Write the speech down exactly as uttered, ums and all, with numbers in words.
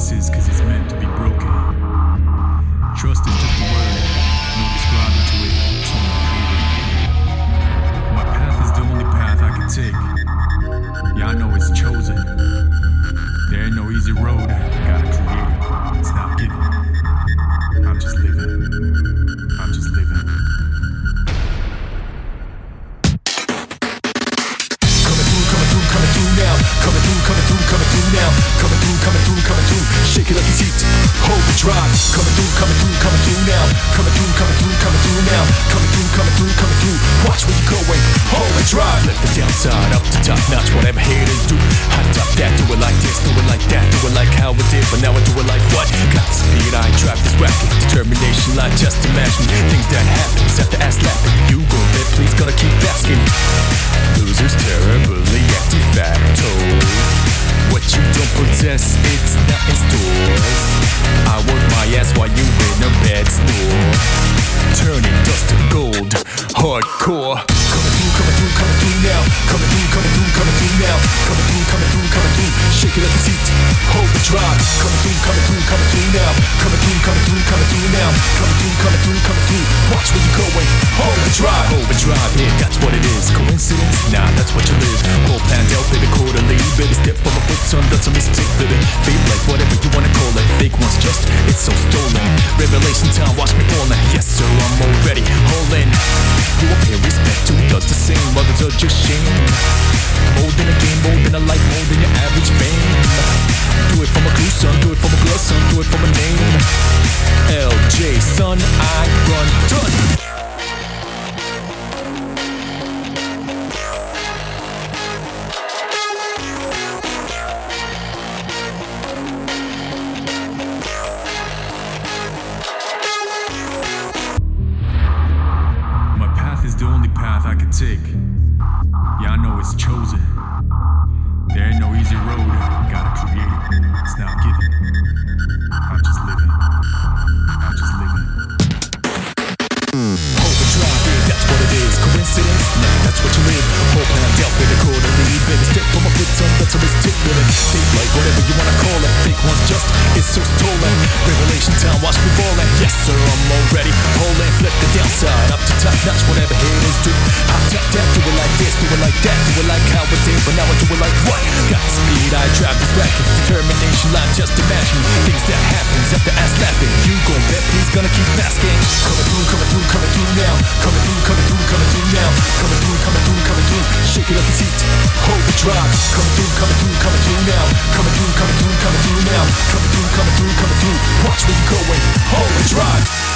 promises cause it's meant to be broken. Trust is just a word, no describing to it, it's only proven. My path is the only path I can take. Yeah, I know it's chosen. There ain't no easy road, gotta create it, it's not given. I'm just living, I'm just living. Coming through, coming through, coming through now. Coming through, coming through, coming through now. Coming through, coming through, coming through. Shake it like it's heat, hold the drive. Coming through, coming through, coming through now. Coming through, coming through, coming through now. Coming through, coming through, coming through. Watch where you're going, hold the drive. Let the downside up to top notch, whatever haters do. Hot top that, do it like this, do it like that, do it like how it did, but now I do it like what? Got the speed, I ain't trapped this racket. Determination, like just imagine things that happen. After ass lapping, you go there, please gotta keep asking. Losers terribly at de facto. What you don't possess, it's not in stores. I work my ass while you in a bed store. Turning dust to gold, hardcore. Coming through, coming through, coming through now. Coming through, coming through, coming through now. Coming through, coming through, coming through. Shake it like it's heat, hold the drive. Coming through, coming through, coming through now. Coming through, coming through, coming through now. Coming through, coming through, coming through. Watch where you're going, hold the drive. Overdrive, yeah, that's what it is. Coincidence? Nah, that's what you live. Whole planned out, baby, quarterly. Baby, step on my foot, son, that's a mistake, baby. Feel like whatever you wanna call it. Fake one's just, it's so stolen. Revelation time, watch me ballin'. Yes, sir, I'm already all in. You will pay respect to does the same. Others are just shame. More than a game, more than a life, more than your average fame. Do it for my crew, son, do it for my girl, son, do it for my name. L J, son, I run done. The only path I can take. Yeah, I know it's chosen. There ain't no easy road, gotta create it, it's not given. I'm just living, I'm just living. Hold the drive, yeah, that's what it is. Coincidence? Nah, that's what you live. Whole plan dealt with a quarterly. Baby, step on my foot, son, that's a mistake with it. Think like whatever you wanna call it. Fake one's just, it's so stolen. Revelation time, watch me ballin'. Yes, sir, I'm already holding. Flip the downside, up to top notch, whatever haters do. Hot top that, do it like this, do it like that, do it like how it did, but now I do it like what? Got the speed, I drive this racket. Determination, like just imagine things that happens after ass lapping. You gon' bet, please gonna keep asking. Coming through, coming through, coming through now. Coming through, coming through, coming through now. Coming through, coming through, coming through. Shake it like it's heat, hold the drive. Coming through, coming through, coming through now. Coming through, coming through, coming through now. Coming through, coming through, coming through. Watch where you're going, hold the drive.